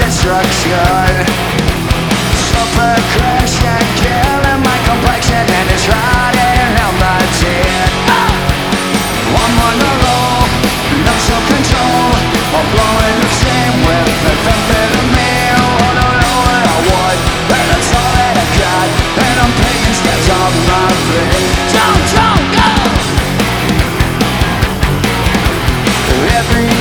destruction. Super crashing, killing my complexion, and it's rotting out my teeth. I'm on the low, no self-control. I'm blowing the steam with the benefit of me. I don't know what I want, but that's all that I got. And I'm taking steps off my feet. Don't go! Every